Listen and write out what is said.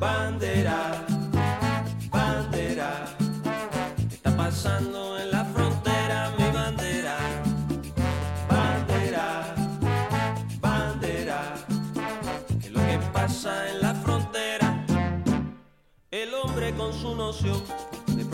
Bandera, bandera, ¿qué está pasando en la frontera? Mi bandera, bandera, bandera, ¿qué es lo que pasa en la frontera? El hombre con su noción